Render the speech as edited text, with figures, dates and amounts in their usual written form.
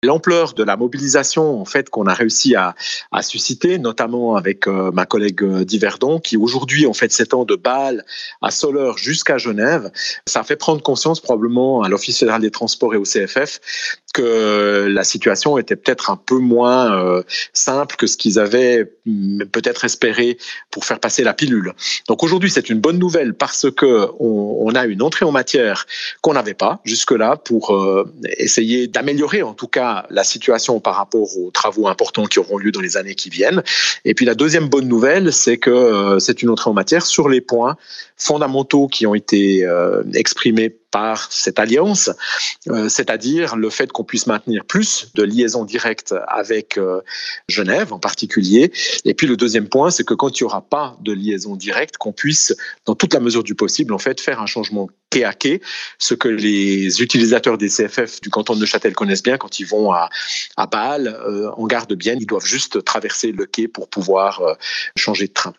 L'ampleur de la mobilisation en fait qu'on a réussi à susciter, notamment avec ma collègue d'Yverdon, qui aujourd'hui en fait s'étend de Bâle à Soleure jusqu'à Genève, ça a fait prendre conscience probablement à l'Office fédéral des transports et au CFF que la situation était peut-être un peu moins simple que ce qu'ils avaient peut-être espéré pour faire passer la pilule. Donc aujourd'hui, c'est une bonne nouvelle parce que on a une entrée en matière qu'on n'avait pas jusque-là pour essayer d'améliorer en tout cas la situation par rapport aux travaux importants qui auront lieu dans les années qui viennent. Et puis la deuxième bonne nouvelle, c'est que c'est une entrée en matière sur les points fondamentaux qui ont été exprimés par cette alliance, c'est-à-dire le fait qu'on puisse maintenir plus de liaisons directes avec Genève en particulier. Et puis le deuxième point, c'est que quand il n'y aura pas de liaison directe, qu'on puisse, dans toute la mesure du possible, en fait, faire un changement quai à quai, ce que les utilisateurs des CFF du canton de Neuchâtel connaissent bien quand ils vont à Bâle, en gare de Bienne, ils doivent juste traverser le quai pour pouvoir changer de train.